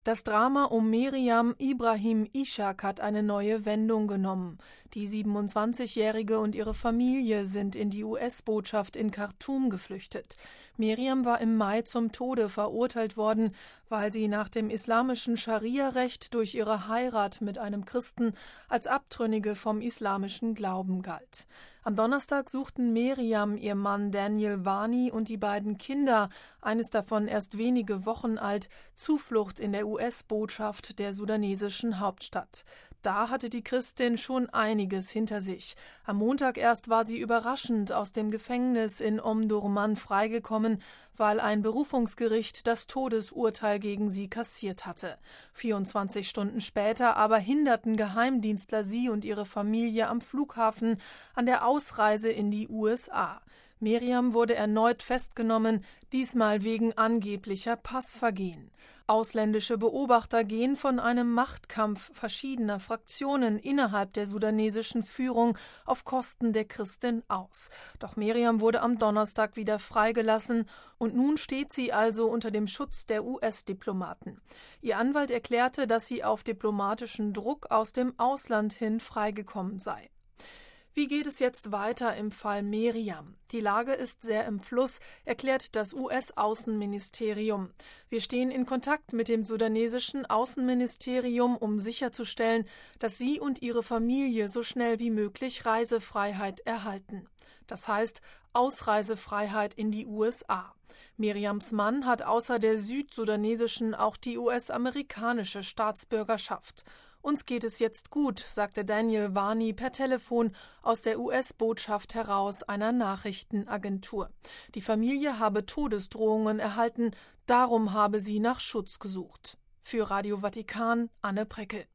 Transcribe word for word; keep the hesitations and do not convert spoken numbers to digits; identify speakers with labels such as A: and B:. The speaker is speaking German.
A: Das Drama um Meriam Ibrahim Ishak hat eine neue Wendung genommen. Die siebenundzwanzigjährige und ihre Familie sind in die U S-Botschaft in Khartoum geflüchtet. Meriam war im Mai zum Tode verurteilt worden, weil sie nach dem islamischen Scharia-Recht durch ihre Heirat mit einem Christen als Abtrünnige vom islamischen Glauben galt. Am Donnerstag suchten Meriam, ihr Mann Daniel Wani und die beiden Kinder, eines davon erst wenige Wochen alt, Zuflucht in der U S-Botschaft der sudanesischen Hauptstadt. Da hatte die Christin schon einiges hinter sich. Am Montag erst war sie überraschend aus dem Gefängnis in Omdurman freigekommen, weil ein Berufungsgericht das Todesurteil gegen sie kassiert hatte. vierundzwanzig Stunden später aber hinderten Geheimdienstler sie und ihre Familie am Flughafen an der Ausreise in die U S A. Meriam wurde erneut festgenommen, diesmal wegen angeblicher Passvergehen. Ausländische Beobachter gehen von einem Machtkampf verschiedener Fraktionen innerhalb der sudanesischen Führung auf Kosten der Christin aus. Doch Meriam wurde am Donnerstag wieder freigelassen und nun steht sie also unter dem Schutz der U S-Diplomaten. Ihr Anwalt erklärte, dass sie auf diplomatischen Druck aus dem Ausland hin freigekommen sei. Wie geht es jetzt weiter im Fall Meriam? Die Lage ist sehr im Fluss, erklärt das U S-Außenministerium. Wir stehen in Kontakt mit dem sudanesischen Außenministerium, um sicherzustellen, dass sie und ihre Familie so schnell wie möglich Reisefreiheit erhalten. Das heißt Ausreisefreiheit in die U S A. Meriams Mann hat außer der südsudanesischen auch die U S-amerikanische Staatsbürgerschaft. Uns geht es jetzt gut, sagte Daniel Wani per Telefon aus der U S-Botschaft heraus einer Nachrichtenagentur. Die Familie habe Todesdrohungen erhalten, darum habe sie nach Schutz gesucht. Für Radio Vatikan, Anne Preckel.